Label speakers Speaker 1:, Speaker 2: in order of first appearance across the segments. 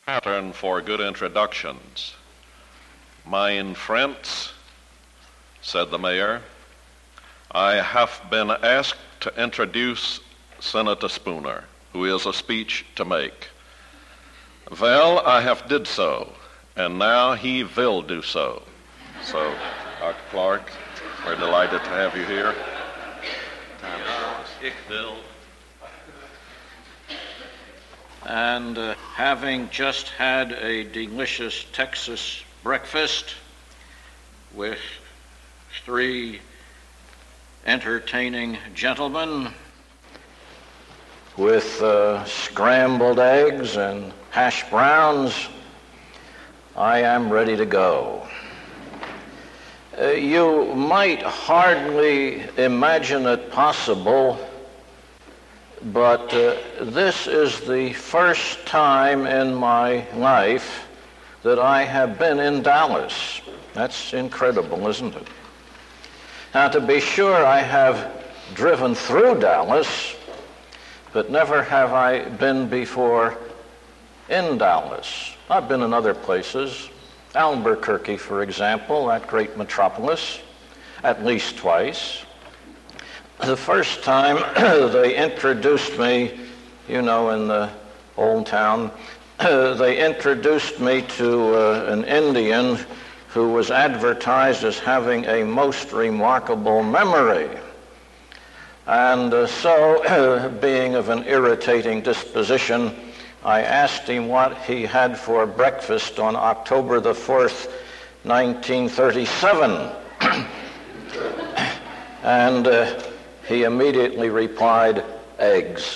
Speaker 1: Pattern for good introductions. Mein friends, said the mayor, I have been asked to introduce Senator Spooner, who is a speech to make. Well, I have did so, and now he will do so. So, Dr. Clark, we're delighted to have you here.
Speaker 2: Ich will. And having just had a delicious Texas breakfast with 3 entertaining gentlemen with scrambled eggs and hash browns, I am ready to go. You might hardly imagine it possible, but this is the first time in my life that I have been in Dallas. That's incredible, isn't it? Now, to be sure, I have driven through Dallas, but never have I been before in Dallas. I've been in other places, Albuquerque, for example, that great metropolis, at least twice. The first time they introduced me, in the old town, they introduced me to an Indian who was advertised as having a most remarkable memory. And so, being of an irritating disposition, I asked him what he had for breakfast on October the 4th, 1937. And he immediately replied, eggs.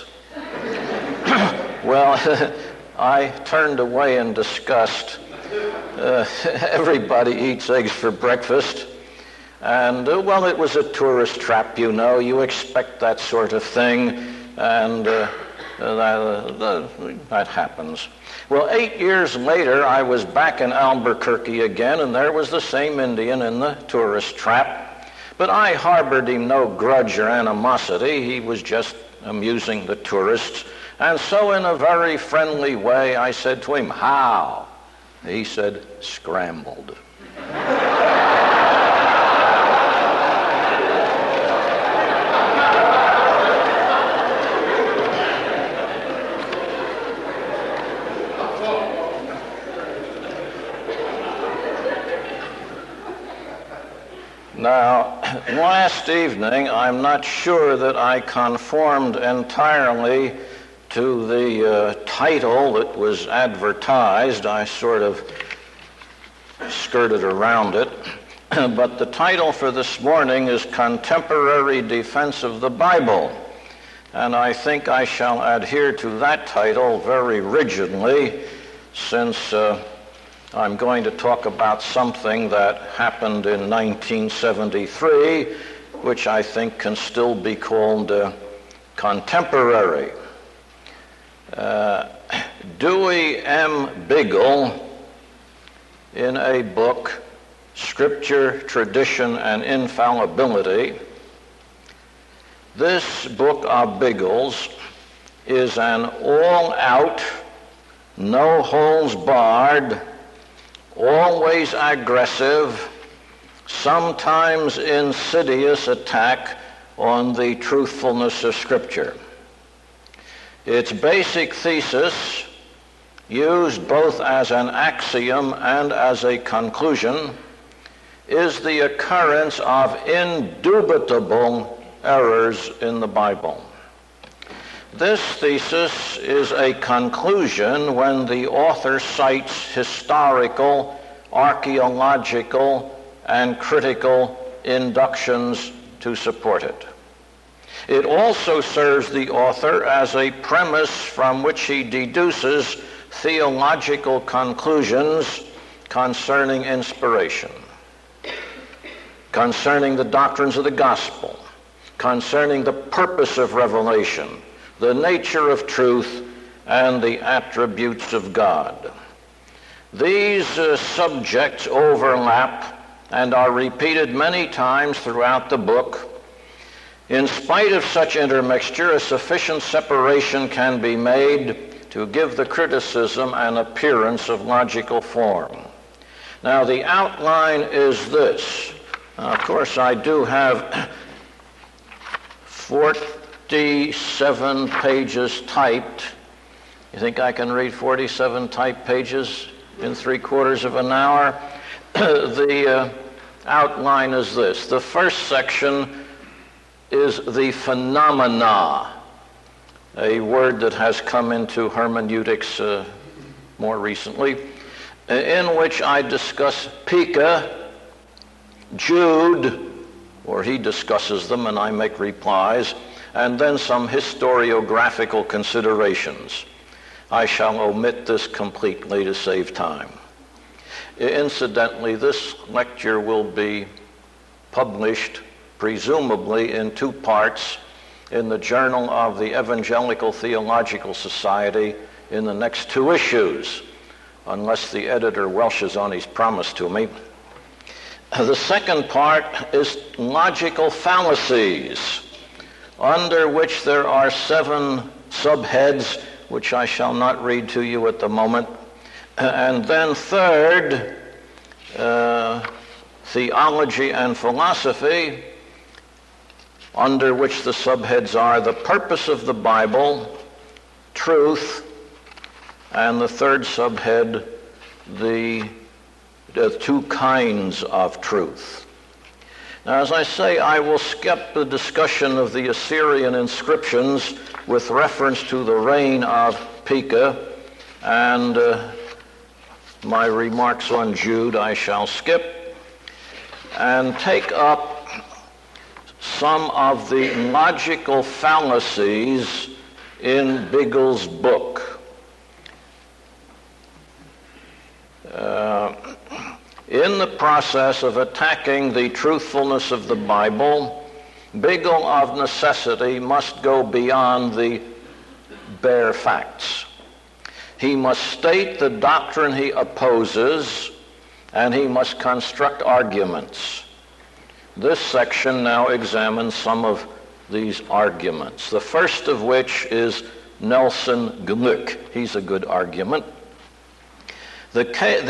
Speaker 2: Well, I turned away in disgust. Everybody eats eggs for breakfast. And, well, it was a tourist trap, You expect that sort of thing, and that happens. Well, 8 years later, I was back in Albuquerque again, and there was the same Indian in the tourist trap. But I harbored him no grudge or animosity. He was just amusing the tourists. And so in a very friendly way, I said to him, how? He said, scrambled. Now, last evening, I'm not sure that I conformed entirely to the title that was advertised. I sort of skirted around it. But the title for this morning is Contemporary Defense of the Bible. And I think I shall adhere to that title very rigidly, since I'm going to talk about something that happened in 1973, which I think can still be called contemporary. Dewey M. Biggle, in a book, Scripture, Tradition, and Infallibility, this book of Biggle's is an all-out, no-holds-barred, always aggressive, sometimes insidious attack on the truthfulness of Scripture. Its basic thesis, used both as an axiom and as a conclusion, is the occurrence of indubitable errors in the Bible. This thesis is a conclusion when the author cites historical, archaeological, and critical inductions to support it. It also serves the author as a premise from which he deduces theological conclusions concerning inspiration, concerning the doctrines of the gospel, concerning the purpose of revelation, the nature of truth, and the attributes of God. These subjects overlap and are repeated many times throughout the book. In spite of such intermixture, a sufficient separation can be made to to give the criticism an appearance of logical form. Now, the outline is this. Now, of course, I do have 47 pages typed. You think I can read 47 typed pages in 3/4 of an hour? The outline is this. The first section is the phenomena, a word that has come into hermeneutics more recently, in which I discuss Pica, Jude, or he discusses them and I make replies, and then some historiographical considerations. I shall omit this completely to save time. Incidentally, this lecture will be published, presumably in 2 parts, in the Journal of the Evangelical Theological Society in the next 2 issues, unless the editor welshes on his promise to me. The second part is logical fallacies, under which there are 7 subheads, which I shall not read to you at the moment. And then third, theology and philosophy, under which the subheads are the purpose of the Bible, truth, and the third subhead, the 2 kinds of truth. Now, as I say, I will skip the discussion of the Assyrian inscriptions with reference to the reign of Pica, and my remarks on Jude I shall skip, and take up some of the logical fallacies in Bigel's book. In the process of attacking the truthfulness of the Bible, Bigel of necessity must go beyond the bare facts. He must state the doctrine he opposes, and he must construct arguments. This section now examines some of these arguments. The first of which is Nelson Gluck. He's a good argument. The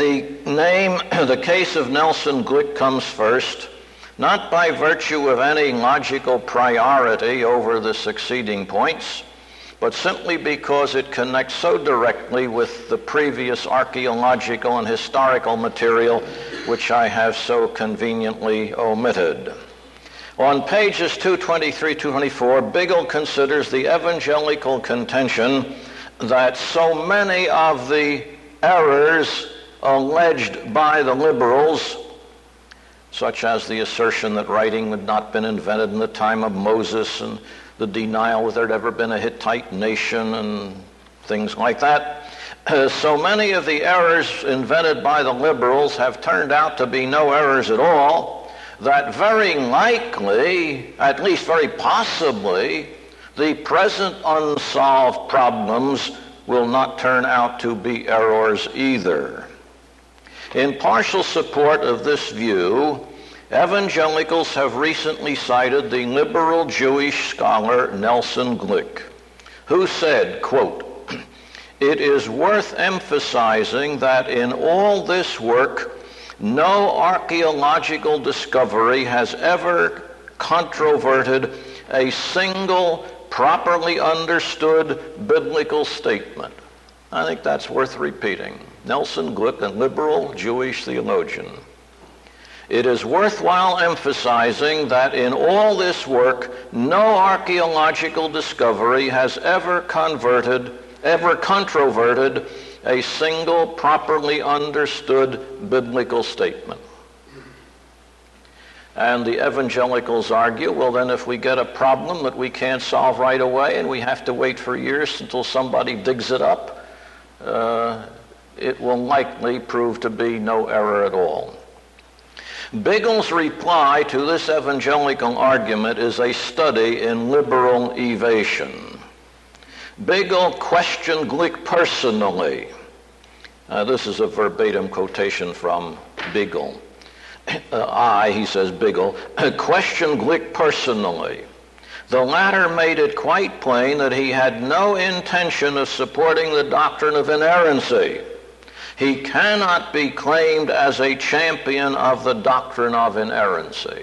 Speaker 2: case of Nelson Gluck comes first, not by virtue of any logical priority over the succeeding points, but simply because it connects so directly with the previous archaeological and historical material which I have so conveniently omitted. On pages 223, 224, Bigel considers the evangelical contention that so many of the errors alleged by the liberals, such as the assertion that writing had not been invented in the time of Moses, and the denial that there had ever been a Hittite nation, and things like that. So many of the errors invented by the liberals have turned out to be no errors at all, that very likely, at least very possibly, the present unsolved problems will not turn out to be errors either. In partial support of this view, evangelicals have recently cited the liberal Jewish scholar Nelson Gluck, who said, quote, "It is worth emphasizing that in all this work, no archaeological discovery has ever controverted a single properly understood biblical statement." I think that's worth repeating. Nelson Gluck, a liberal Jewish theologian. It is worthwhile emphasizing that in all this work, no archaeological discovery has ever controverted a single properly understood biblical statement. And the evangelicals argue, well then if we get a problem that we can't solve right away and we have to wait for years until somebody digs it up, it will likely prove to be no error at all. Bigel's reply to this evangelical argument is a study in liberal evasion. Bigel questioned Gluck personally. This is a verbatim quotation from Bigel. He says, Bigel, questioned Gluck personally. The latter made it quite plain that he had no intention of supporting the doctrine of inerrancy. He cannot be claimed as a champion of the doctrine of inerrancy.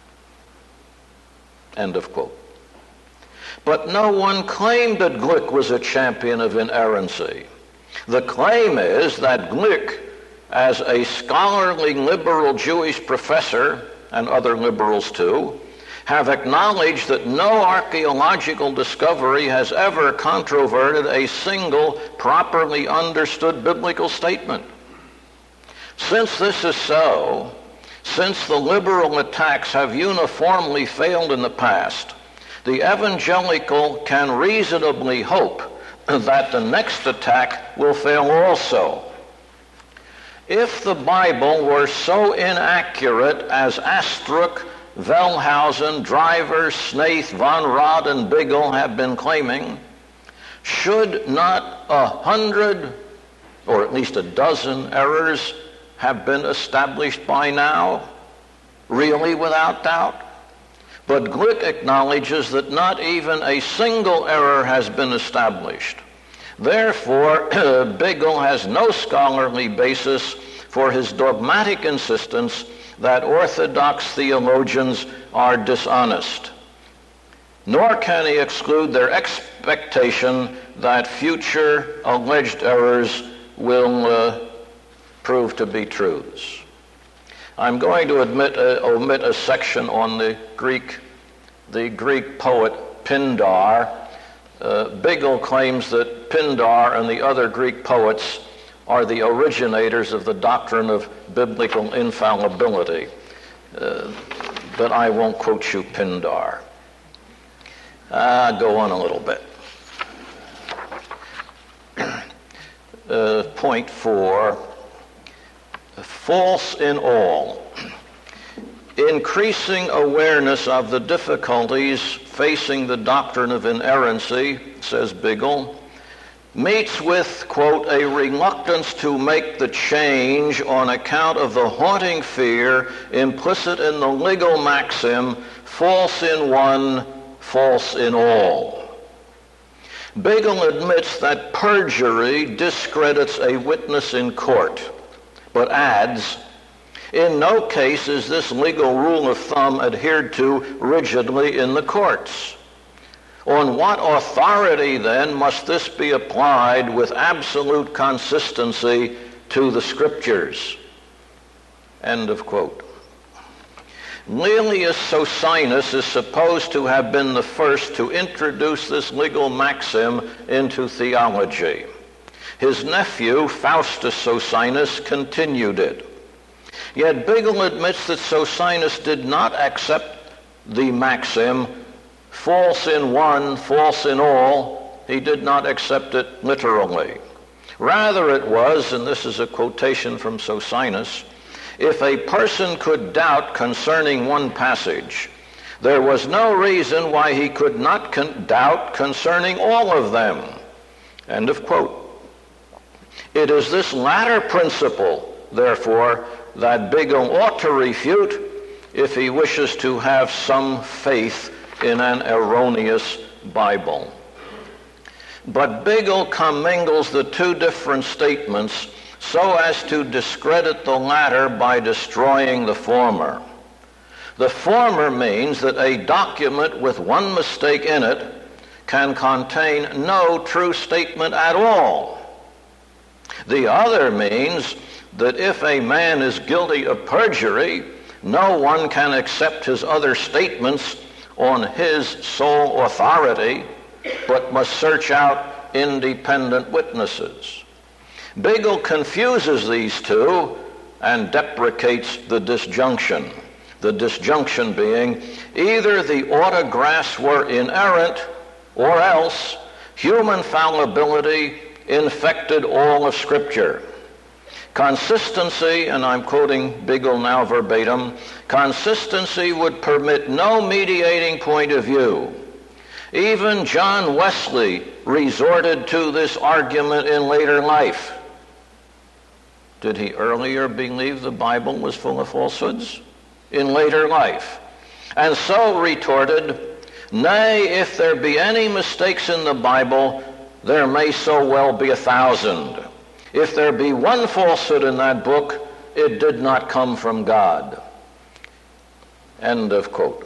Speaker 2: End of quote. But no one claimed that Glick was a champion of inerrancy. The claim is that Glick, as a scholarly liberal Jewish professor, and other liberals too, have acknowledged that no archaeological discovery has ever controverted a single properly understood biblical statement. Since this is so, since the liberal attacks have uniformly failed in the past, the evangelical can reasonably hope that the next attack will fail also. If the Bible were so inaccurate as Astruc, Wellhausen, Driver, Snaith, Von Rad, and Bigel have been claiming, should not 100 or at least a dozen errors have been established by now, really without doubt? But Glick acknowledges that not even a single error has been established. Therefore, Bigel has no scholarly basis for his dogmatic insistence that Orthodox theologians are dishonest. Nor can he exclude their expectation that future alleged errors will prove to be truths. I'm going to omit a section on the Greek poet Pindar. Bigel claims that Pindar and the other Greek poets are the originators of the doctrine of biblical infallibility. But I won't quote you Pindar. Go on a little bit. Point 4, false in all. Increasing awareness of the difficulties facing the doctrine of inerrancy, says Bigel, meets with, quote, a reluctance to make the change on account of the haunting fear implicit in the legal maxim, false in one, false in all. Bigel admits that perjury discredits a witness in court, but adds, in no case is this legal rule of thumb adhered to rigidly in the courts. On what authority, then, must this be applied with absolute consistency to the Scriptures? End of quote. Laelius Socinus is supposed to have been the first to introduce this legal maxim into theology. His nephew, Faustus Socinus, continued it. Yet Bigel admits that Socinus did not accept the maxim, false in one, false in all. He did not accept it literally. Rather it was, and this is a quotation from Socinus, if a person could doubt concerning one passage, there was no reason why he could not doubt concerning all of them. End of quote. It is this latter principle, therefore, that Bigel ought to refute if he wishes to have some faith in an erroneous Bible. But Bigel commingles the two different statements so as to discredit the latter by destroying the former. The former means that a document with one mistake in it can contain no true statement at all. The other means that if a man is guilty of perjury, no one can accept his other statements on his sole authority, but must search out independent witnesses. Bigel confuses these two and deprecates the disjunction. The disjunction being either the autographs were inerrant or else human fallibility infected all of Scripture. Consistency, and I'm quoting Bigel now verbatim, consistency would permit no mediating point of view. Even John Wesley resorted to this argument in later life. Did he earlier believe the Bible was full of falsehoods? In later life. And so retorted, Nay, if there be any mistakes in the Bible, there may so well be 1,000. If there be one falsehood in that book, it did not come from God. End of quote.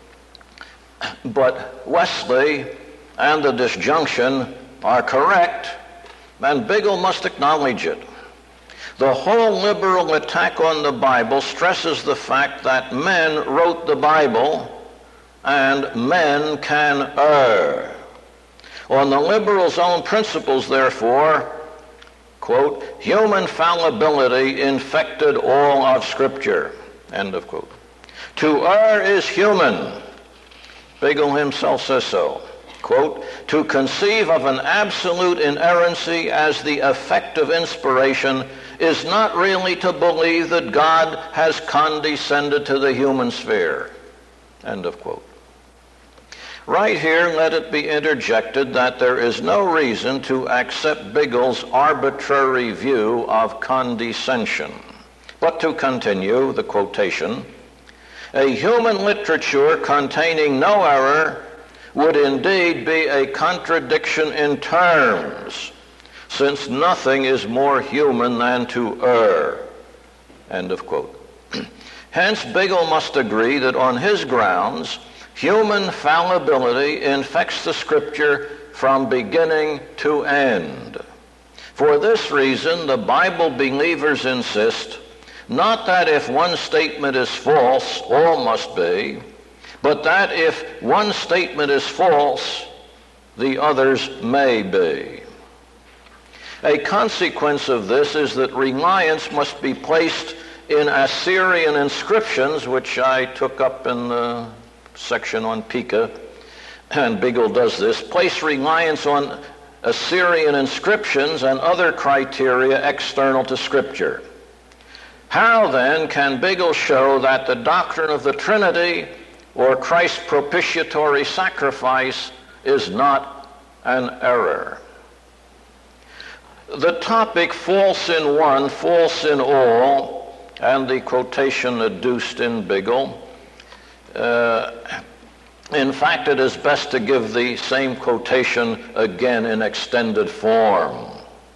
Speaker 2: But Wesley and the disjunction are correct, and Biggle must acknowledge it. The whole liberal attack on the Bible stresses the fact that men wrote the Bible and men can err. On the liberals' own principles, therefore, quote, human fallibility infected all of Scripture, end of quote. To err is human. Biggle himself says so. Quote, to conceive of an absolute inerrancy as the effect of inspiration is not really to believe that God has condescended to the human sphere. End of quote. Right here, let it be interjected that there is no reason to accept Biggle's arbitrary view of condescension. But to continue the quotation, a human literature containing no error would indeed be a contradiction in terms, since nothing is more human than to err. End of quote. Hence, Biggle must agree that on his grounds, human fallibility infects the Scripture from beginning to end. For this reason, the Bible believers insist not that if one statement is false, all must be, but that if one statement is false, the others may be. A consequence of this is that reliance must be placed in Assyrian inscriptions, which I took up in the section on Pica, and Biggle does this, place reliance on Assyrian inscriptions and other criteria external to Scripture. How then can Biggle show that the doctrine of the Trinity or Christ's propitiatory sacrifice is not an error? The topic false in one, false in all, and the quotation adduced in Biggle, in fact, it is best to give the same quotation again in extended form.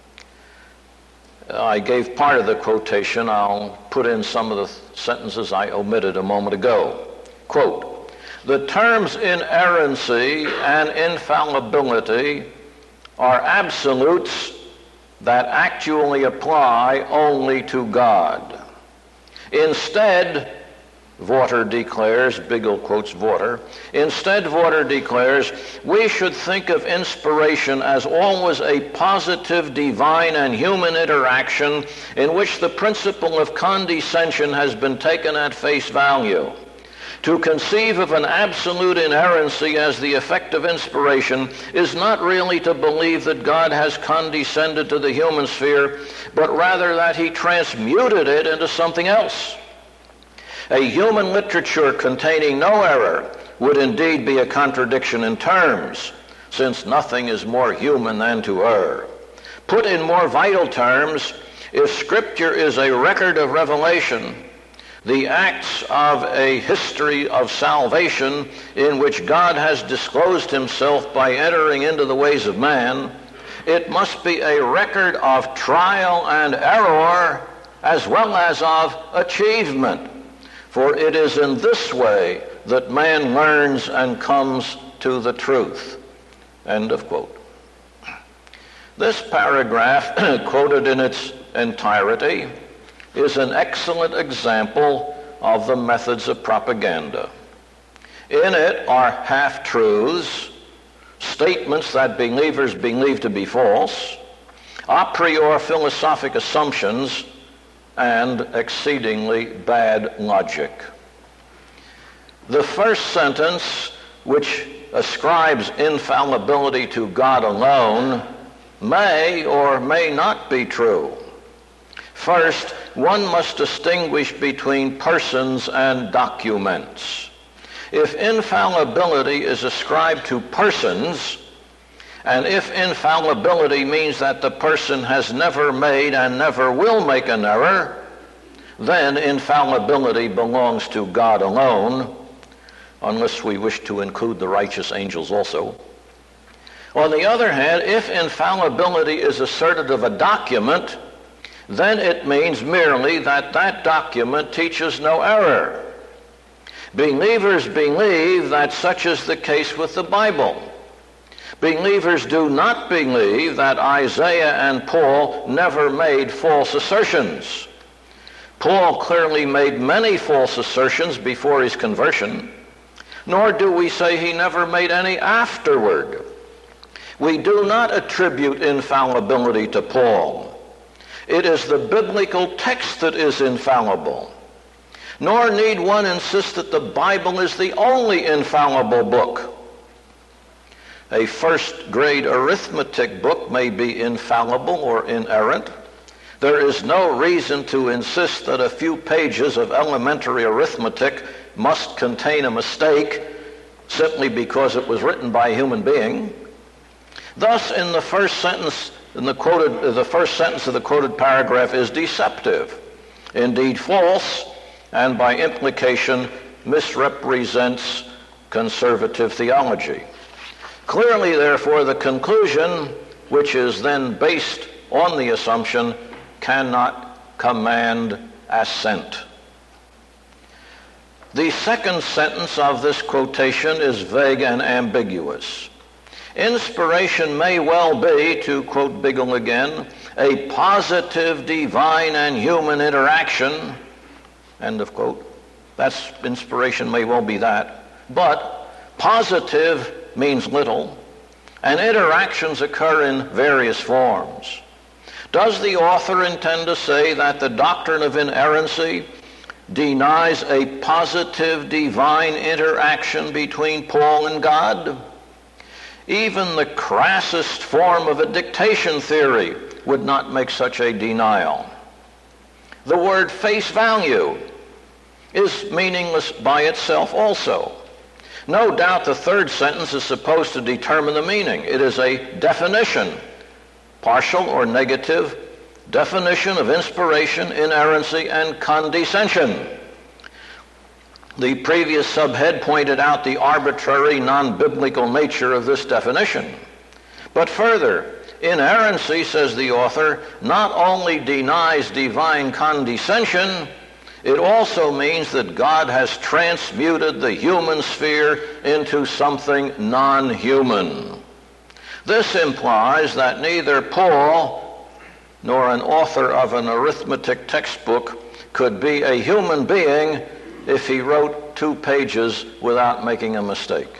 Speaker 2: I gave part of the quotation. I'll put in some of the sentences I omitted a moment ago. Quote, the terms inerrancy and infallibility are absolutes that actually apply only to God. Instead, Vorter declares, Biggle quotes Vorter, instead Vorter declares, we should think of inspiration as always a positive divine and human interaction in which the principle of condescension has been taken at face value. To conceive of an absolute inerrancy as the effect of inspiration is not really to believe that God has condescended to the human sphere, but rather that he transmuted it into something else. A human literature containing no error would indeed be a contradiction in terms, since nothing is more human than to err. Put in more vital terms, if Scripture is a record of revelation, the acts of a history of salvation in which God has disclosed himself by entering into the ways of man, it must be a record of trial and error as well as of achievement. For it is in this way that man learns and comes to the truth. End of quote. This paragraph, quoted in its entirety, is an excellent example of the methods of propaganda. In it are half-truths, statements that believers believe to be false, a priori philosophic assumptions, and exceedingly bad logic. The first sentence, which ascribes infallibility to God alone, may or may not be true. First, one must distinguish between persons and documents. If infallibility is ascribed to persons, and if infallibility means that the person has never made and never will make an error, then infallibility belongs to God alone. unless we wish to include the righteous angels also. On the other hand, if infallibility is asserted of a document, then it means merely that that document teaches no error. Believers believe that such is the case with the Bible. Believers do not believe that Isaiah and Paul never made false assertions. Paul clearly made many false assertions before his conversion, nor do we say he never made any afterward. We do not attribute infallibility to Paul. It is the biblical text that is infallible. Nor need one insist that the Bible is the only infallible book. A first-grade arithmetic book may be infallible or inerrant. There is no reason to insist that a few pages of elementary arithmetic must contain a mistake simply because it was written by a human being. Thus, in the first sentence, the first sentence of the quoted paragraph is deceptive, indeed false, and by implication misrepresents conservative theology. Clearly, therefore, the conclusion, which is then based on the assumption, cannot command assent. The second sentence of this quotation is vague and ambiguous. Inspiration may well be, to quote Bigle again, a positive divine and human interaction, end of quote. That's inspiration may well be that. But positive means little, and interactions occur in various forms. Does the author intend to say that the doctrine of inerrancy denies a positive divine interaction between Paul and God? Even the crassest form of a dictation theory would not make such a denial. The word face value is meaningless by itself also. No doubt the third sentence is supposed to determine the meaning. It is a definition, partial or negative, definition of inspiration, inerrancy, and condescension. The previous subhead pointed out the arbitrary, non-biblical nature of this definition. But further, inerrancy, says the author, not only denies divine condescension, it also means that God has transmuted the human sphere into something non-human. This implies that neither Paul nor an author of an arithmetic textbook could be a human being if he wrote 2 pages without making a mistake.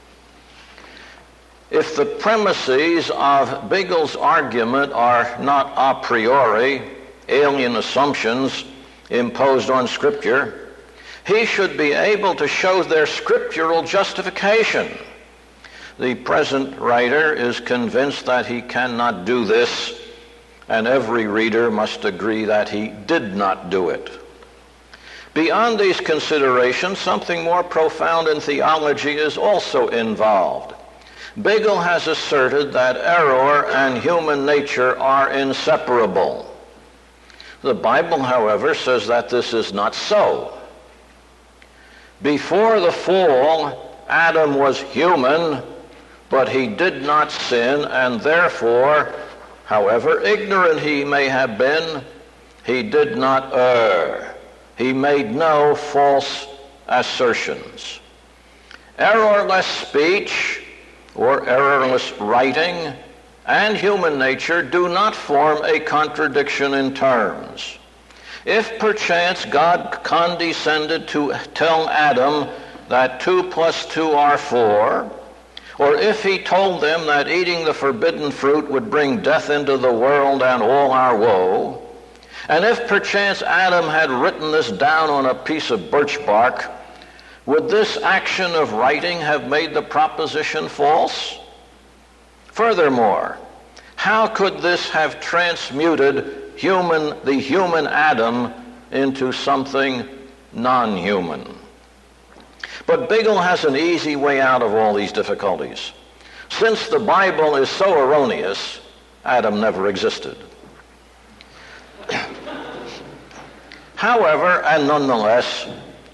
Speaker 2: If the premises of Bigle's argument are not a priori alien assumptions imposed on Scripture, he should be able to show their scriptural justification. The present writer is convinced that he cannot do this, and every reader must agree that he did not do it. Beyond these considerations, something more profound in theology is also involved. Bigle has asserted that error and human nature are inseparable. The Bible, however, says that this is not so. Before the fall, Adam was human, but he did not sin, and therefore, however ignorant he may have been, he did not err. He made no false assertions. Errorless speech or errorless writing and human nature do not form a contradiction in terms. If perchance God condescended to tell Adam that 2 + 2 are 4, or if he told them that eating the forbidden fruit would bring death into the world and all our woe, and if perchance Adam had written this down on a piece of birch bark, would this action of writing have made the proposition false? Furthermore, how could this have transmuted the human Adam into something non-human? But Bigle has an easy way out of all these difficulties. Since the Bible is so erroneous, Adam never existed. However, and nonetheless,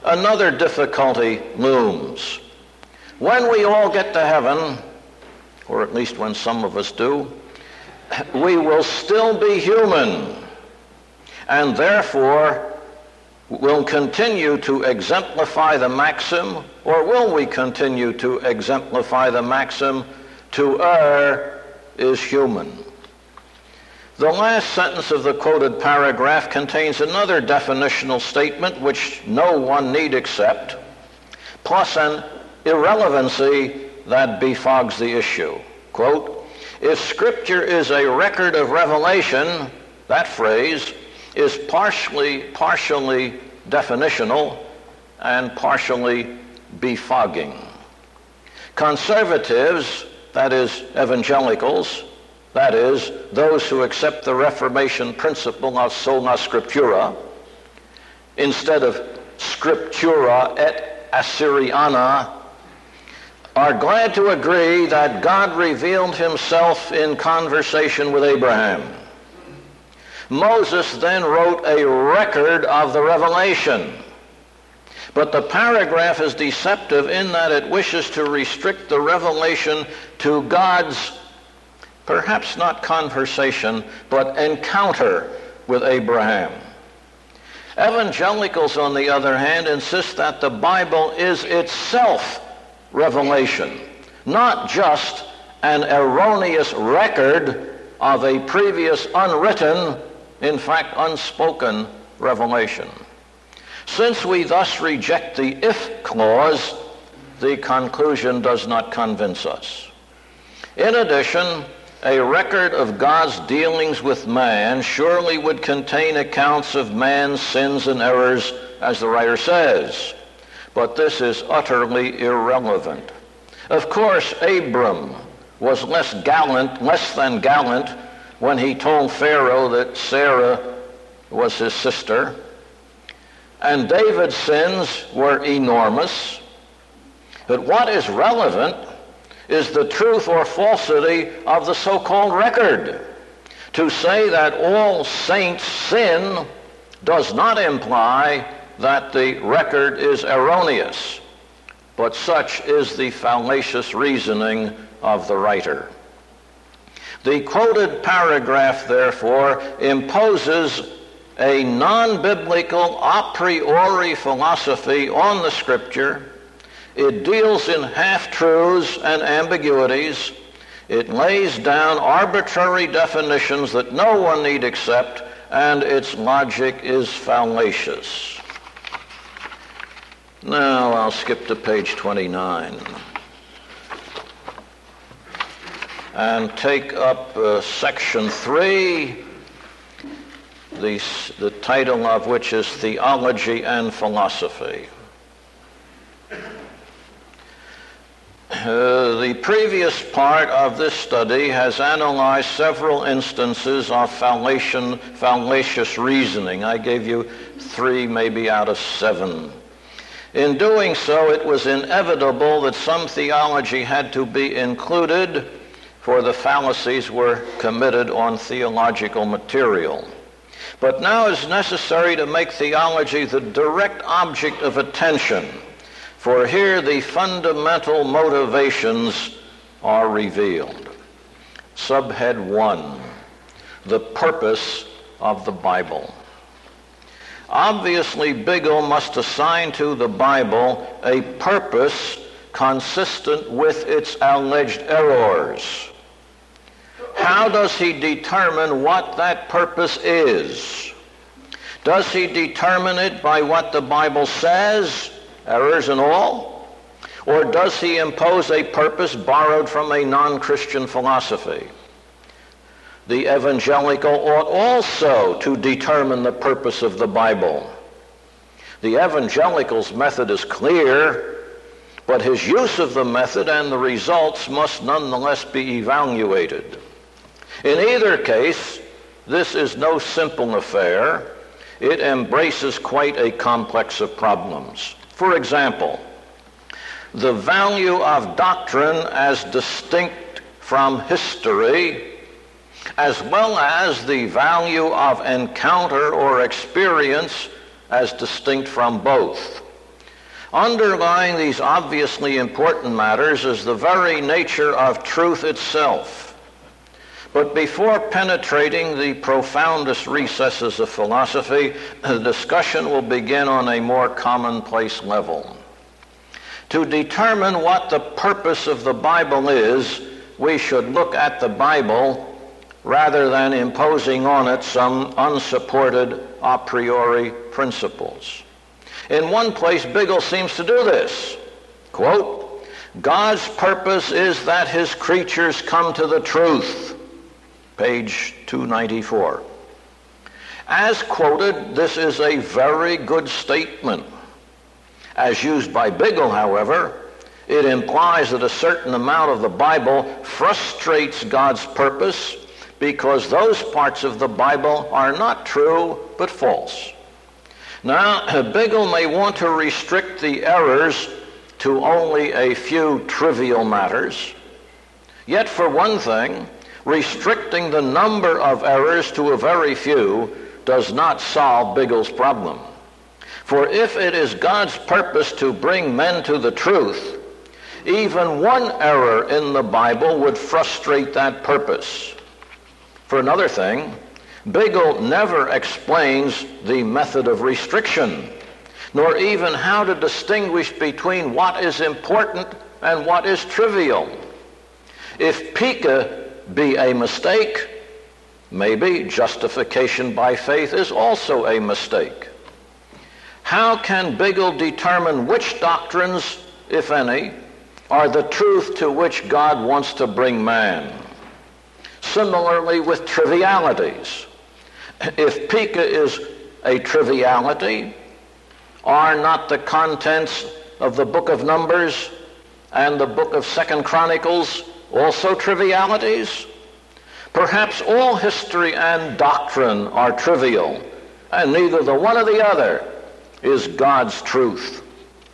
Speaker 2: another difficulty looms. When we all get to heaven, or at least when some of us do, we will still be human, and therefore will continue to exemplify the maxim, or will we continue to exemplify the maxim, to err is human? The last sentence of the quoted paragraph contains another definitional statement which no one need accept, plus an irrelevancy that befogs the issue. Quote, if Scripture is a record of revelation, that phrase is partially definitional and partially befogging. Conservatives, that is, evangelicals, that is, those who accept the Reformation principle of sola scriptura, instead of scriptura et assyriana, are glad to agree that God revealed himself in conversation with Abraham. Moses then wrote a record of the revelation. But the paragraph is deceptive in that it wishes to restrict the revelation to God's, perhaps not conversation, but encounter with Abraham. Evangelicals, on the other hand, insist that the Bible is itself revelation, not just an erroneous record of a previous unwritten, in fact unspoken, revelation. Since we thus reject the if clause, the conclusion does not convince us. In addition, a record of God's dealings with man surely would contain accounts of man's sins and errors, as the writer says. But this is utterly irrelevant. Of course, Abram was less than gallant when he told Pharaoh that Sarah was his sister. And David's sins were enormous. But what is relevant is the truth or falsity of the so-called record. To say that all saints sin does not imply that the record is erroneous, but such is the fallacious reasoning of the writer. The quoted paragraph, therefore, imposes a non-biblical a priori philosophy on the Scripture. It deals in half-truths and ambiguities. It lays down arbitrary definitions that no one need accept, and its logic is fallacious. Now I'll skip to page 29 and take up section 3, the title of which is Theology and Philosophy. The previous part of this study has analyzed several instances of fallacious reasoning. I gave you 3 maybe out of 7. In doing so, it was inevitable that some theology had to be included, for the fallacies were committed on theological material. But now it's necessary to make theology the direct object of attention, for here the fundamental motivations are revealed. Subhead 1, the purpose of the Bible. Obviously, Biggle must assign to the Bible a purpose consistent with its alleged errors. How does he determine what that purpose is? Does he determine it by what the Bible says, errors and all? Or does he impose a purpose borrowed from a non-Christian philosophy? The evangelical ought also to determine the purpose of the Bible. The evangelical's method is clear, but his use of the method and the results must nonetheless be evaluated. In either case, this is no simple affair. It embraces quite a complex of problems. For example, the value of doctrine as distinct from history, as well as the value of encounter or experience as distinct from both. Underlying these obviously important matters is the very nature of truth itself. But before penetrating the profoundest recesses of philosophy, the discussion will begin on a more commonplace level. To determine what the purpose of the Bible is, we should look at the Bible rather than imposing on it some unsupported a priori principles. In one place, Biggle seems to do this. Quote, God's purpose is that his creatures come to the truth. Page 294. As quoted, this is a very good statement. As used by Biggle, however, it implies that a certain amount of the Bible frustrates God's purpose because those parts of the Bible are not true but false. Now, Biggle may want to restrict the errors to only a few trivial matters. Yet, for one thing, restricting the number of errors to a very few does not solve Biggle's problem. For if it is God's purpose to bring men to the truth, even one error in the Bible would frustrate that purpose. For another thing, Biggle never explains the method of restriction, nor even how to distinguish between what is important and what is trivial. If pica be a mistake, maybe justification by faith is also a mistake. How can Biggle determine which doctrines, if any, are the truth to which God wants to bring man? Similarly with trivialities. If pica is a triviality, are not the contents of the book of Numbers and the book of 2 Chronicles also trivialities? Perhaps all history and doctrine are trivial, and neither the one or the other is God's truth.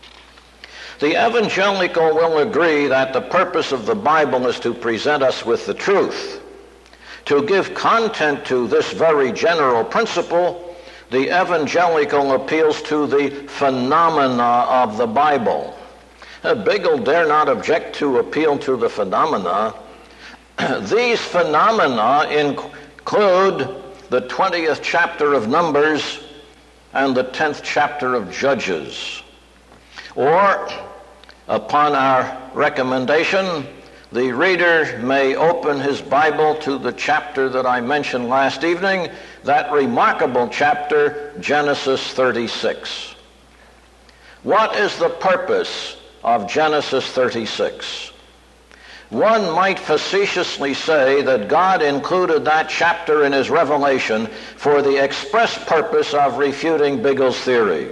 Speaker 2: The evangelical will agree that the purpose of the Bible is to present us with the truth. To give content to this very general principle, the evangelical appeals to the phenomena of the Bible. Biggle dare not object to appeal to the phenomena. These phenomena include the 20th chapter of Numbers and the 10th chapter of Judges. Or, upon our recommendation, the reader may open his Bible to the chapter that I mentioned last evening, that remarkable chapter, Genesis 36. What is the purpose of Genesis 36? One might facetiously say that God included that chapter in his revelation for the express purpose of refuting Biggle's theory.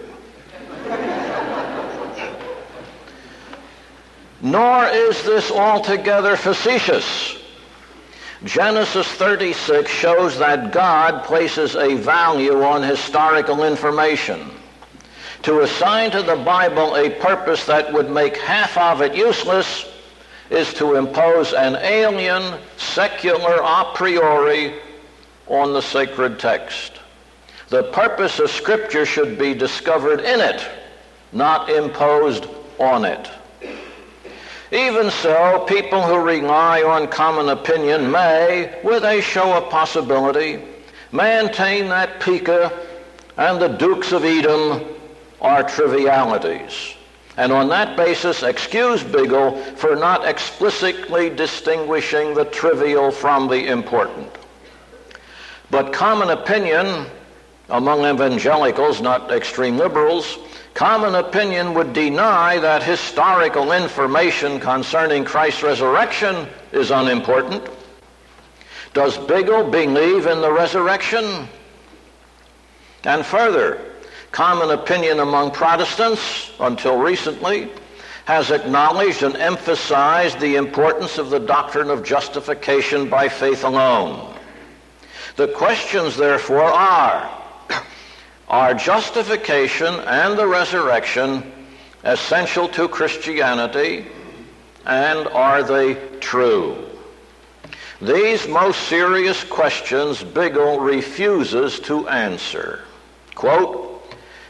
Speaker 2: Nor is this altogether facetious. Genesis 36 shows that God places a value on historical information. To assign to the Bible a purpose that would make half of it useless is to impose an alien, secular a priori on the sacred text. The purpose of Scripture should be discovered in it, not imposed on it. Even so, people who rely on common opinion may, with a show of possibility, maintain that pica and the Dukes of Edom are trivialities, and on that basis excuse Biggle for not explicitly distinguishing the trivial from the important. But common opinion among evangelicals, not extreme liberals, common opinion would deny that historical information concerning Christ's resurrection is unimportant. Does Biggle believe in the resurrection? And further, common opinion among Protestants, until recently, has acknowledged and emphasized the importance of the doctrine of justification by faith alone. The questions, therefore, are justification and the resurrection essential to Christianity, and are they true? These most serious questions Biggle refuses to answer. Quote,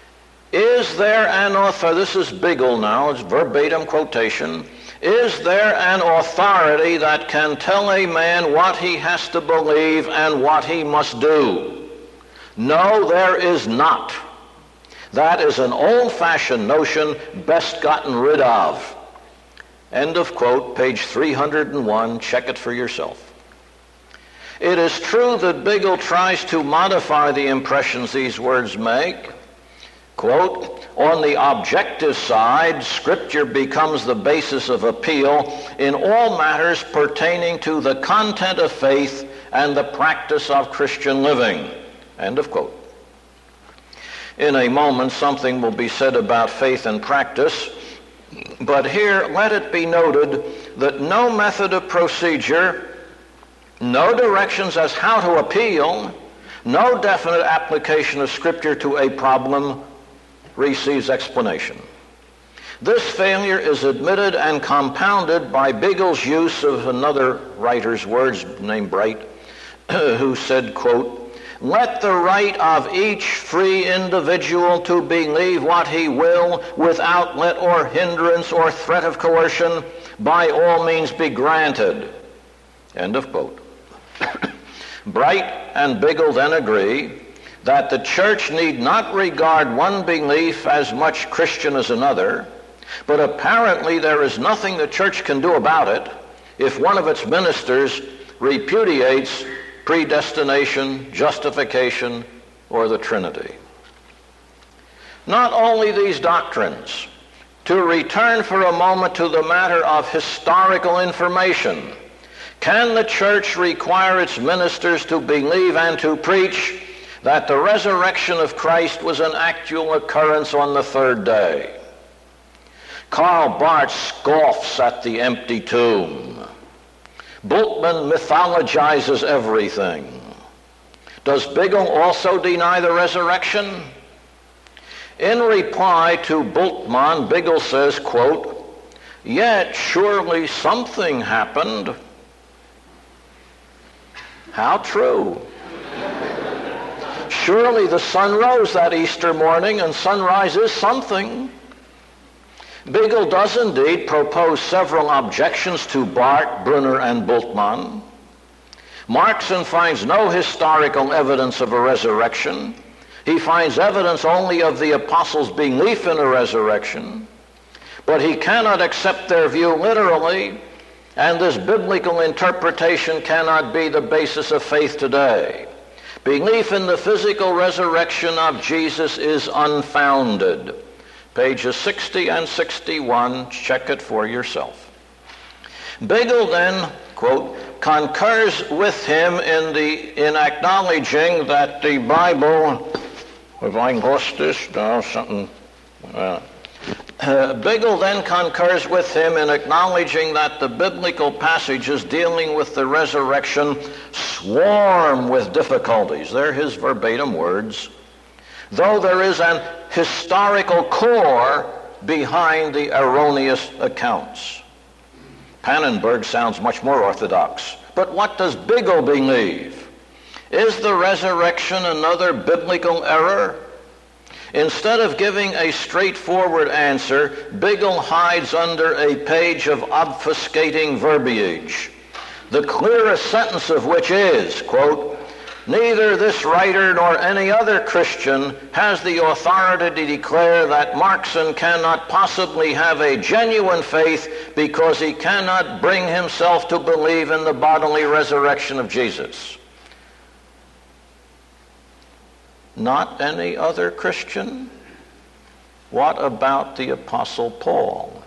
Speaker 2: Is there an authority, this is Biggle now, it's verbatim quotation, is there an authority that can tell a man what he has to believe and what he must do? No, there is not. That is an old-fashioned notion best gotten rid of. End of quote, page 301, check it for yourself. It is true that Biggle tries to modify the impressions these words make. Quote, on the objective side, Scripture becomes the basis of appeal in all matters pertaining to the content of faith and the practice of Christian living. End of quote. In a moment, something will be said about faith and practice, but here let it be noted that no method of procedure, no directions as how to appeal, no definite application of Scripture to a problem receives explanation. This failure is admitted and compounded by Biggle's use of another writer's words named Bright, who said, quote, let the right of each free individual to believe what he will without let or hindrance or threat of coercion by all means be granted. End of quote. Bright and Biggle then agree that the church need not regard one belief as much Christian as another, but apparently there is nothing the church can do about it if one of its ministers repudiates predestination, justification, or the Trinity. Not only these doctrines, to return for a moment to the matter of historical information, can the church require its ministers to believe and to preach that the resurrection of Christ was an actual occurrence on the third day? Karl Barth scoffs at the empty tomb. Bultmann mythologizes everything. Does Biggle also deny the resurrection? In reply to Bultmann, Biggle says, quote, yet surely something happened. How true. Surely the sun rose that Easter morning, and sunrise is something. Biggle does indeed propose several objections to Barth, Brunner, and Bultmann. Markson finds no historical evidence of a resurrection. He finds evidence only of the apostles' belief in a resurrection, but he cannot accept their view literally, and this biblical interpretation cannot be the basis of faith today. Belief in the physical resurrection of Jesus is unfounded. Pages 60 and 61, check it for yourself. Biggle then, quote, concurs with him in acknowledging that the Bible, have I lost this? No, something. Biggle then concurs with him in acknowledging that the biblical passages dealing with the resurrection swarm with difficulties. They're his verbatim words. Though there is an historical core behind the erroneous accounts. Pannenberg sounds much more orthodox. But what does Biggle believe? Is the resurrection another biblical error? Instead of giving a straightforward answer, Biggle hides under a page of obfuscating verbiage, the clearest sentence of which is, quote, neither this writer nor any other Christian has the authority to declare that Markson cannot possibly have a genuine faith because he cannot bring himself to believe in the bodily resurrection of Jesus. Not any other Christian? What about the Apostle Paul?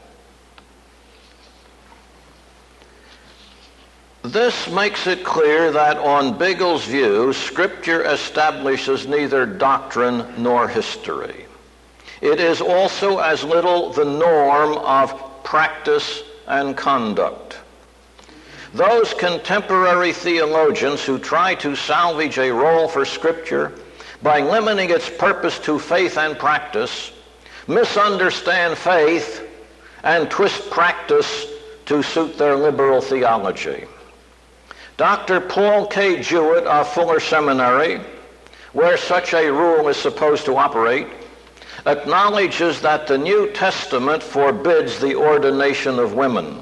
Speaker 2: This makes it clear that on Biggle's view, Scripture establishes neither doctrine nor history. It is also as little the norm of practice and conduct. Those contemporary theologians who try to salvage a role for Scripture by limiting its purpose to faith and practice misunderstand faith and twist practice to suit their liberal theology. Dr. Paul K. Jewett of Fuller Seminary, where such a rule is supposed to operate, acknowledges that the New Testament forbids the ordination of women.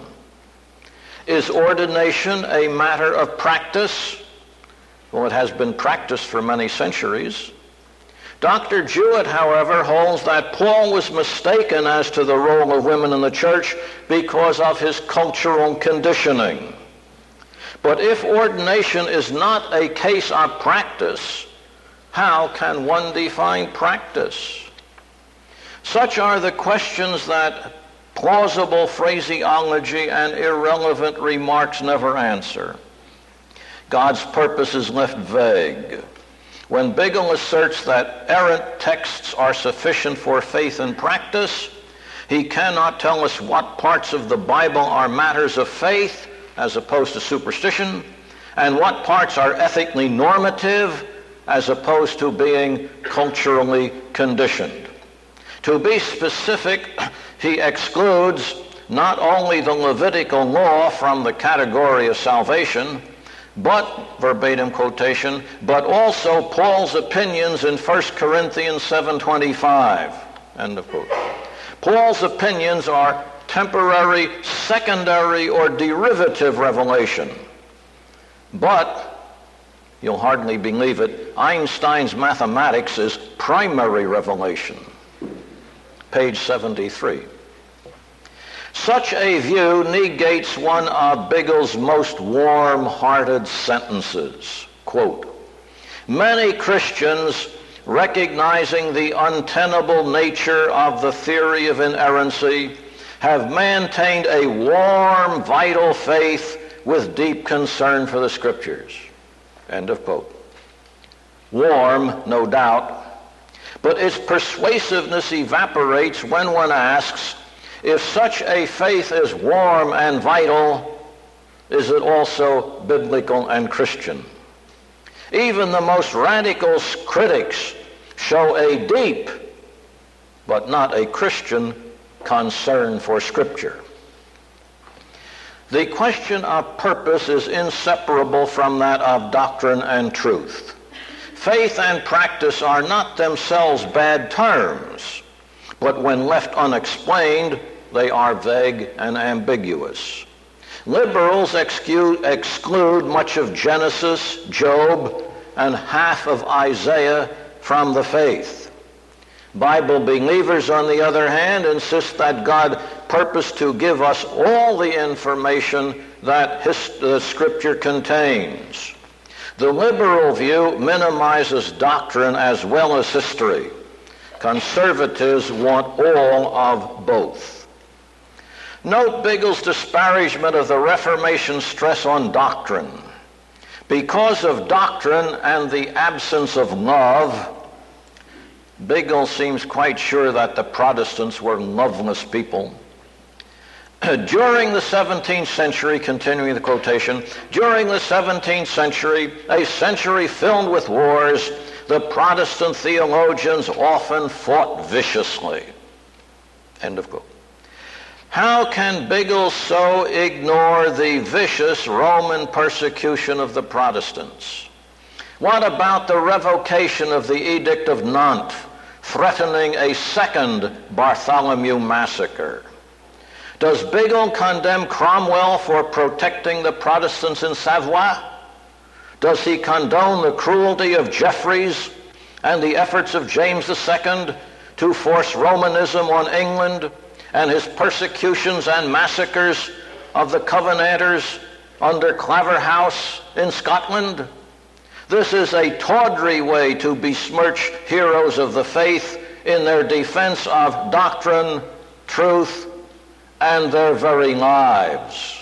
Speaker 2: Is ordination a matter of practice? Well, it has been practiced for many centuries. Dr. Jewett, however, holds that Paul was mistaken as to the role of women in the church because of his cultural conditioning. But if ordination is not a case of practice, how can one define practice? Such are the questions that plausible phraseology and irrelevant remarks never answer. God's purpose is left vague. When Biggle asserts that errant texts are sufficient for faith and practice, he cannot tell us what parts of the Bible are matters of faith as opposed to superstition, and what parts are ethically normative as opposed to being culturally conditioned. To be specific, he excludes not only the Levitical law from the category of salvation, but, verbatim quotation, but also Paul's opinions in 1 Corinthians 7:25, end of quote. Paul's opinions are temporary, secondary, or derivative revelation. But, you'll hardly believe it, Einstein's mathematics is primary revelation. Page 73. Such a view negates one of Biggle's most warm-hearted sentences. Quote, many Christians, recognizing the untenable nature of the theory of inerrancy, have maintained a warm, vital faith with deep concern for the Scriptures. End of quote. Warm, no doubt, but its persuasiveness evaporates when one asks, if such a faith is warm and vital, is it also biblical and Christian? Even the most radical critics show a deep, but not a Christian, concern for Scripture. The question of purpose is inseparable from that of doctrine and truth. Faith and practice are not themselves bad terms, but when left unexplained, they are vague and ambiguous. Liberals exclude much of Genesis, Job, and half of Isaiah from the faith. Bible believers, on the other hand, insist that God purposed to give us all the information that the Scripture contains. The liberal view minimizes doctrine as well as history. Conservatives want all of both. Note Biggle's disparagement of the Reformation's stress on doctrine. Because of doctrine and the absence of love, Biggle seems quite sure that the Protestants were loveless people. During the 17th century, continuing the quotation, during the 17th century, a century filled with wars, the Protestant theologians often fought viciously. End of quote. How can Biggle so ignore the vicious Roman persecution of the Protestants? What about the revocation of the Edict of Nantes, threatening a second Bartholomew massacre? Does Biggle condemn Cromwell for protecting the Protestants in Savoy? Does he condone the cruelty of Jeffreys and the efforts of James II to force Romanism on England and his persecutions and massacres of the Covenanters under Claverhouse in Scotland? This is a tawdry way to besmirch heroes of the faith in their defense of doctrine, truth, and their very lives.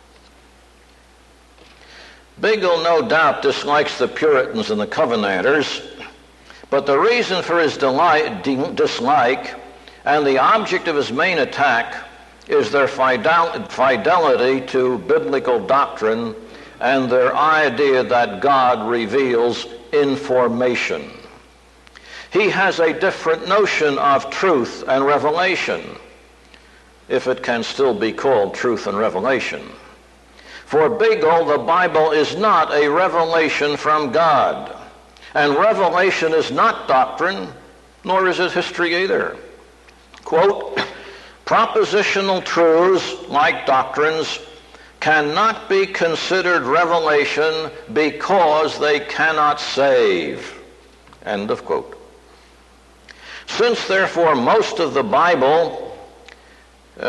Speaker 2: Biggle no doubt dislikes the Puritans and the Covenanters, but the reason for his dislike and the object of his main attack is their fidelity to biblical doctrine and their idea that God reveals information. He has a different notion of truth and revelation, if it can still be called truth and revelation. For Biggle, the Bible is not a revelation from God, and revelation is not doctrine, nor is it history either. Quote, propositional truths, like doctrines, cannot be considered revelation because they cannot save. End of quote. Since, therefore, most of the Bible is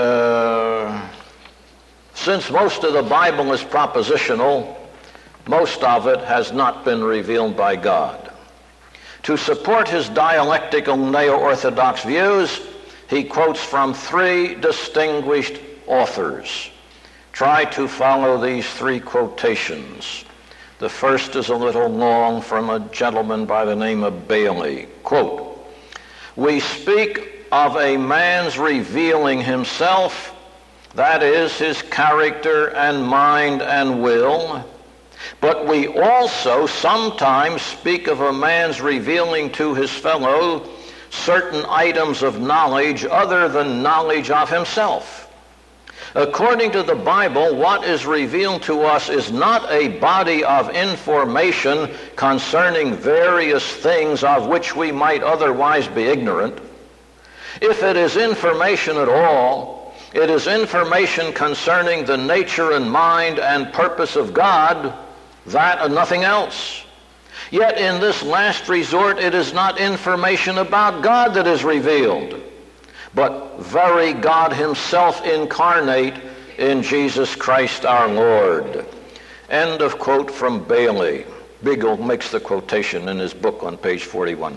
Speaker 2: propositional, most of it has not been revealed by God. To support his dialectical neo-orthodox views, he quotes from three distinguished authors. Try to follow these three quotations. The first is a little long, from a gentleman by the name of Bailey. Quote, we speak of a man's revealing himself, that is, his character and mind and will, but we also sometimes speak of a man's revealing to his fellow certain items of knowledge other than knowledge of himself. According to the Bible, what is revealed to us is not a body of information concerning various things of which we might otherwise be ignorant. If it is information at all, it is information concerning the nature and mind and purpose of God, that and nothing else. Yet in this last resort, it is not information about God that is revealed, but very God himself incarnate in Jesus Christ our Lord. End of quote from Bailey. Beagle makes the quotation in his book on page 41.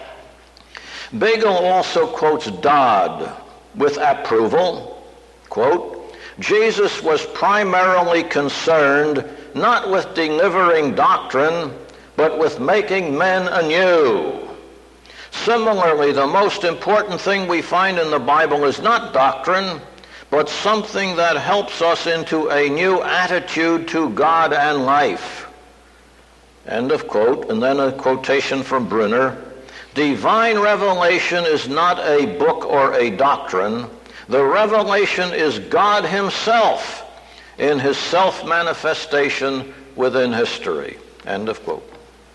Speaker 2: Beagle also quotes Dodd with approval. Quote, Jesus was primarily concerned not with delivering doctrine, but with making men anew. Similarly, the most important thing we find in the Bible is not doctrine, but something that helps us into a new attitude to God and life. End of quote. And then a quotation from Brunner. Divine revelation is not a book or a doctrine. The revelation is God himself in his self-manifestation within history. End of quote.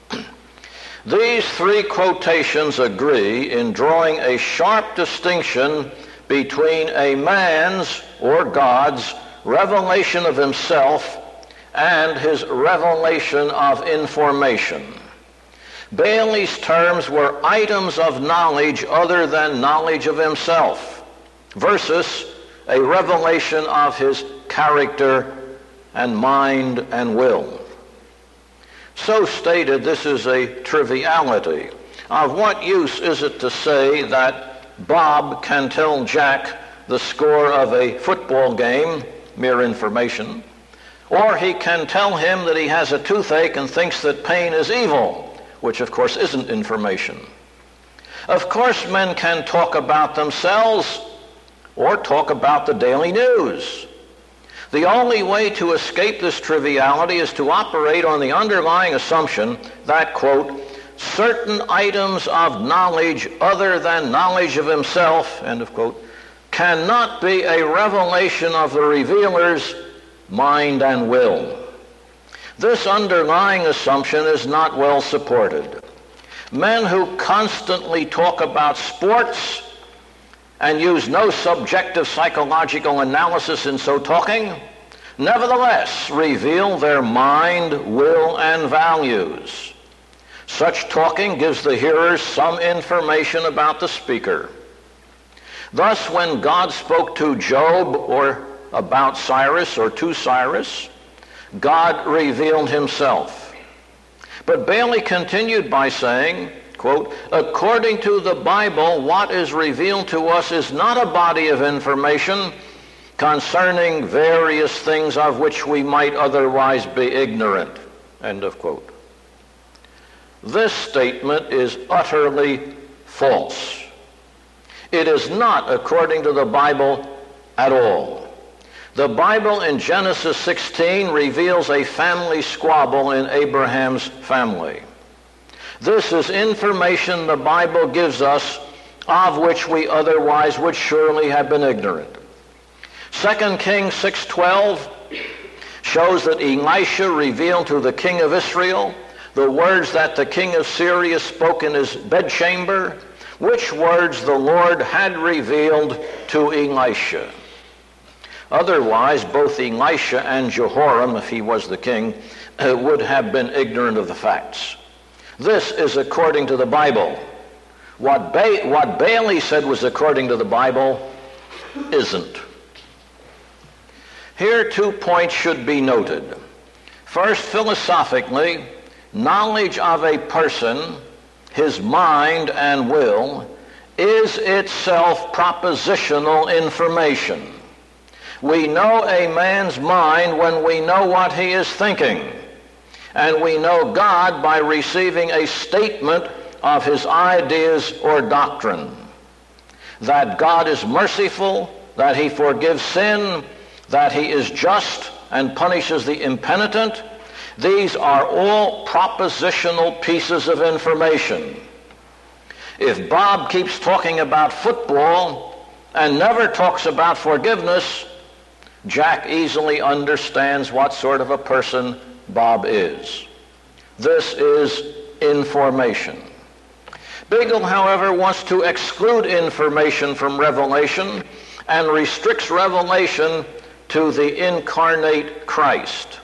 Speaker 2: These three quotations agree in drawing a sharp distinction between a man's, or God's, revelation of himself and his revelation of information. Bailey's terms were items of knowledge other than knowledge of himself, versus a revelation of his character and mind and will. So stated, this is a triviality. Of what use is it to say that Bob can tell Jack the score of a football game, mere information, or he can tell him that he has a toothache and thinks that pain is evil, which of course isn't information. Of course, men can talk about themselves or talk about the daily news. The only way to escape this triviality is to operate on the underlying assumption that, quote, certain items of knowledge other than knowledge of himself, end of quote, cannot be a revelation of the revealer's mind and will. This underlying assumption is not well supported. Men who constantly talk about sports and use no subjective psychological analysis in so talking, nevertheless reveal their mind, will, and values. Such talking gives the hearers some information about the speaker. Thus, when God spoke to Job or about Cyrus or to Cyrus, God revealed himself. But Bailey continued by saying, quote, according to the Bible, what is revealed to us is not a body of information concerning various things of which we might otherwise be ignorant, end of quote. This statement is utterly false. It is not according to the Bible at all. The Bible in Genesis 16 reveals a family squabble in Abraham's family. This is information the Bible gives us of which we otherwise would surely have been ignorant. 2 Kings 6:12 shows that Elisha revealed to the king of Israel the words that the king of Syria spoke in his bedchamber. which words the Lord had revealed to Elisha. Otherwise, both Elisha and Jehoram, if he was the king, would have been ignorant of the facts. This is according to the Bible. What Bailey said was according to the Bible isn't. Here 2 points should be noted. First, philosophically, knowledge of a person, his mind and will, is itself propositional information. We know a man's mind when we know what he is thinking, and we know God by receiving a statement of his ideas or doctrine. That God is merciful, that he forgives sin, that he is just and punishes the impenitent. These are all propositional pieces of information. If Bob keeps talking about football and never talks about forgiveness, Jack easily understands what sort of a person Bob is. This is information. Bigle, however, wants to exclude information from Revelation and restricts Revelation to the incarnate Christ.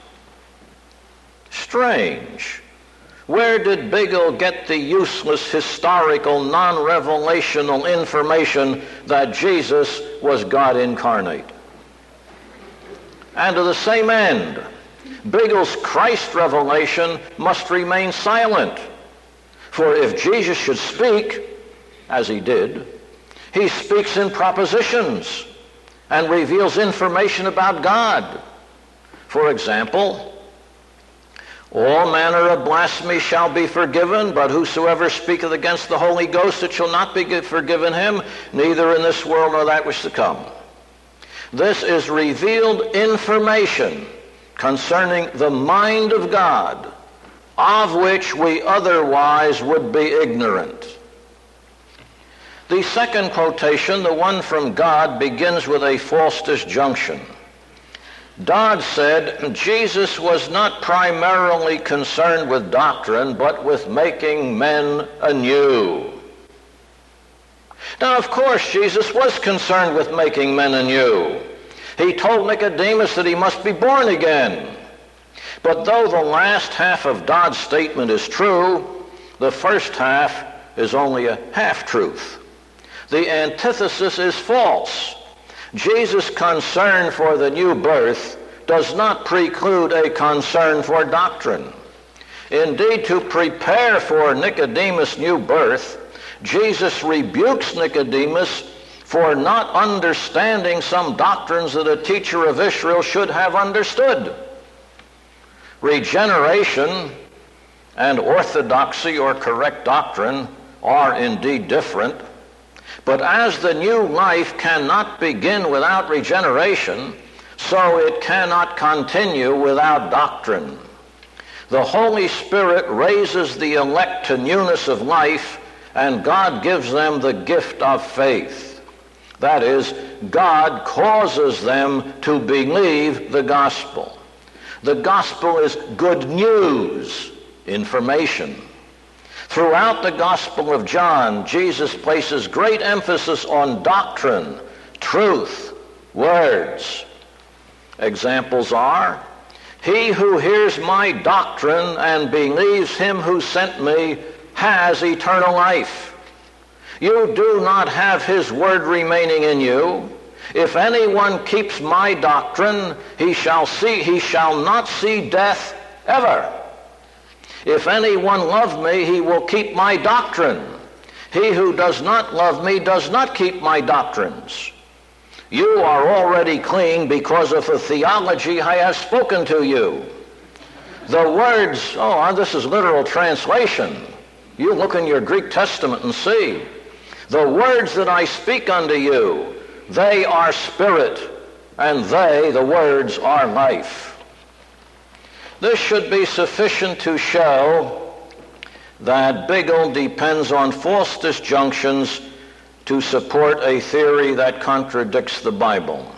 Speaker 2: Strange. Where did Bigle get the useless, historical, non-revelational information that Jesus was God incarnate? And to the same end, Bigle's Christ revelation must remain silent. For if Jesus should speak, as he did, he speaks in propositions and reveals information about God. For example, all manner of blasphemy shall be forgiven, but whosoever speaketh against the Holy Ghost, it shall not be forgiven him, neither in this world nor that which to come. This is revealed information concerning the mind of God, of which we otherwise would be ignorant. The second quotation, the one from God, begins with a false disjunction. Dodd said Jesus was not primarily concerned with doctrine, but with making men anew. Now, of course, Jesus was concerned with making men anew. He told Nicodemus that he must be born again. But though the last half of Dodd's statement is true, the first half is only a half-truth. The antithesis is false. Jesus' concern for the new birth does not preclude a concern for doctrine. Indeed, to prepare for Nicodemus' new birth, Jesus rebukes Nicodemus for not understanding some doctrines that a teacher of Israel should have understood. Regeneration and orthodoxy or correct doctrine are indeed different, but as the new life cannot begin without regeneration, so it cannot continue without doctrine. The Holy Spirit raises the elect to newness of life, and God gives them the gift of faith. That is, God causes them to believe the gospel. The gospel is good news, information. Throughout the Gospel of John, Jesus places great emphasis on doctrine, truth, words. Examples are, he who hears my doctrine and believes him who sent me has eternal life. You do not have his word remaining in you. If anyone keeps my doctrine, he shall not see death ever. If anyone love me, he will keep my doctrine. He who does not love me does not keep my doctrines. You are already clean because of the theology I have spoken to you. The words, this is literal translation. You look in your Greek Testament and see. The words that I speak unto you, they are spirit, and they, the words, are life. This should be sufficient to show that Bigle depends on false disjunctions to support a theory that contradicts the Bible.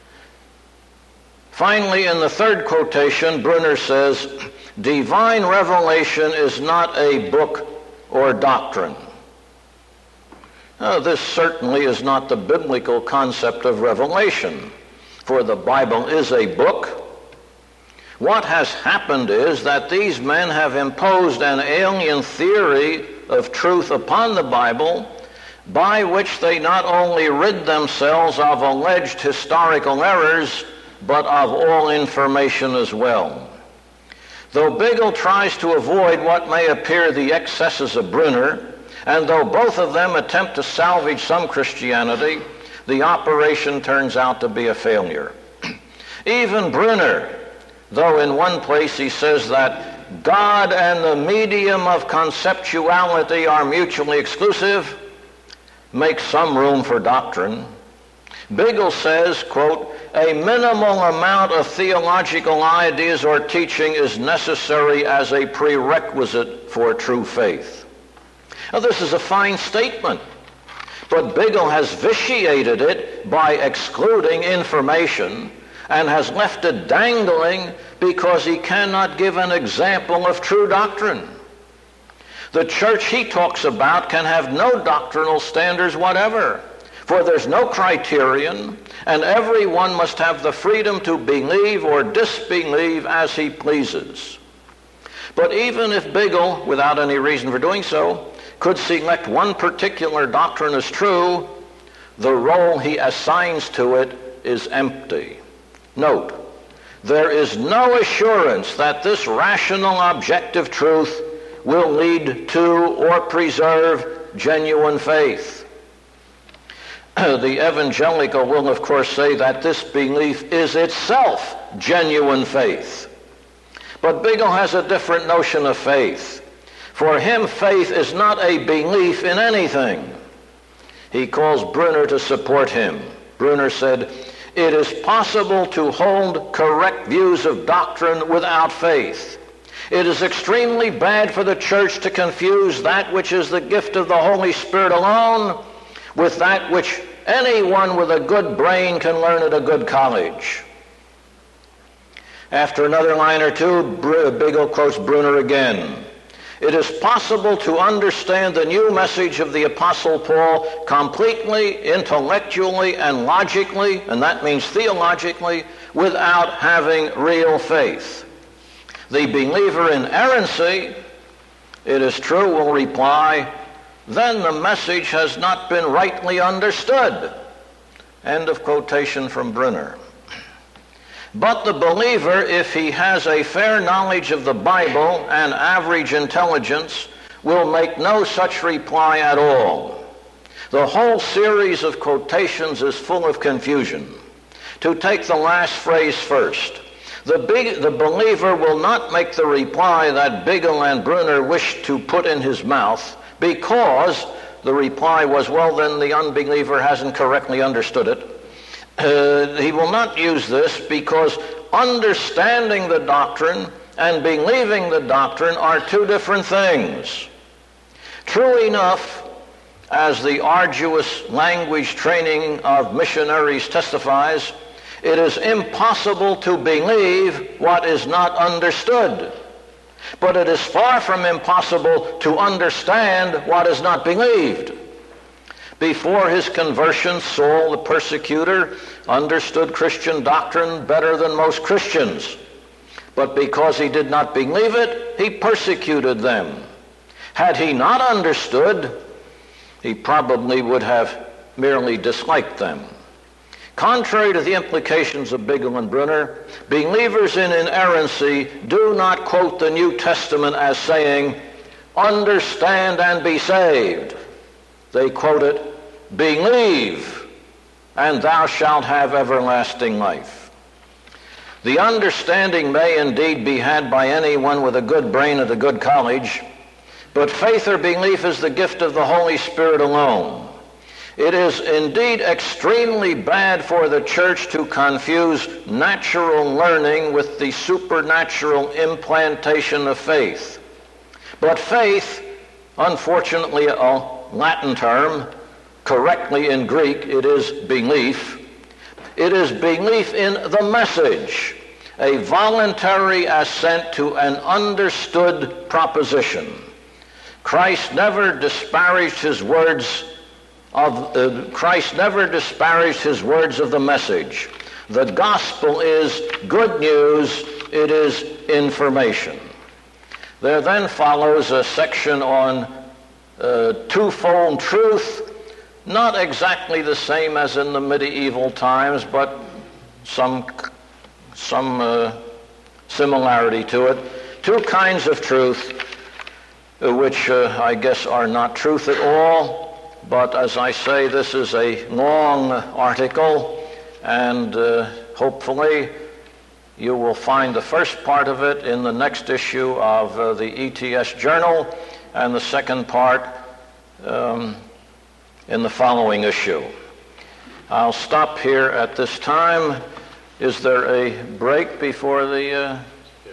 Speaker 2: Finally, in the third quotation, Brunner says, divine revelation is not a book or doctrine. This certainly is not the biblical concept of revelation, for the Bible is a book. What has happened is that these men have imposed an alien theory of truth upon the Bible, by which they not only rid themselves of alleged historical errors, but of all information as well. Though Bigel tries to avoid what may appear the excesses of Brunner, and though both of them attempt to salvage some Christianity, the operation turns out to be a failure. Even Brunner, though in one place he says that God and the medium of conceptuality are mutually exclusive, makes some room for doctrine. Bigel says, quote, a minimal amount of theological ideas or teaching is necessary as a prerequisite for true faith. Now, this is a fine statement, but Bigel has vitiated it by excluding information and has left it dangling because he cannot give an example of true doctrine. The church he talks about can have no doctrinal standards whatever, for there's no criterion, and everyone must have the freedom to believe or disbelieve as he pleases. But even if Bigel, without any reason for doing so, could select one particular doctrine as true, the role he assigns to it is empty. Note, there is no assurance that this rational objective truth will lead to or preserve genuine faith. The evangelical will, of course, say that this belief is itself genuine faith. But Bigel has a different notion of faith. For him, faith is not a belief in anything. He calls Brunner to support him. Brunner said, it is possible to hold correct views of doctrine without faith. It is extremely bad for the church to confuse that which is the gift of the Holy Spirit alone with that which anyone with a good brain can learn at a good college. After another line or two, Bigel quotes Brunner again. It is possible to understand the new message of the Apostle Paul completely, intellectually, and logically, and that means theologically, without having real faith. The believer in errancy, it is true, will reply, then the message has not been rightly understood. End of quotation from Brunner. But the believer, if he has a fair knowledge of the Bible and average intelligence, will make no such reply at all. The whole series of quotations is full of confusion. To take the last phrase first, the believer will not make the reply that Bigel and Brunner wished to put in his mouth, because the reply was, well, then the unbeliever hasn't correctly understood it. He will not use this because understanding the doctrine and believing the doctrine are two different things. True enough, as the arduous language training of missionaries testifies, it is impossible to believe what is not understood. But it is far from impossible to understand what is not believed. Before his conversion, Saul the persecutor understood Christian doctrine better than most Christians. But because he did not believe it, he persecuted them. Had he not understood, he probably would have merely disliked them. Contrary to the implications of Bigel and Brunner, believers in inerrancy do not quote the New Testament as saying, understand and be saved. They quote it, believe, and thou shalt have everlasting life. The understanding may indeed be had by anyone with a good brain at a good college, but faith or belief is the gift of the Holy Spirit alone. It is indeed extremely bad for the church to confuse natural learning with the supernatural implantation of faith. But faith, unfortunately a Latin term, correctly in Greek it is belief. It is belief in the message, a voluntary assent to an understood proposition. Christ never disparaged his words Christ never disparaged his words of the message. The gospel is good news. It is information. There then follows a section on twofold truth, not exactly the same as in the medieval times, but some similarity to it. Two kinds of truth, which I guess are not truth at all, but as I say, this is a long article, and hopefully you will find the first part of it in the next issue of the ETS Journal, and the second part in the following issue. I'll stop here at this time. Is there a break before the...
Speaker 1: Yes.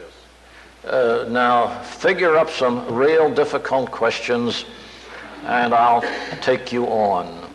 Speaker 2: Now, figure up some real difficult questions, and I'll take you on.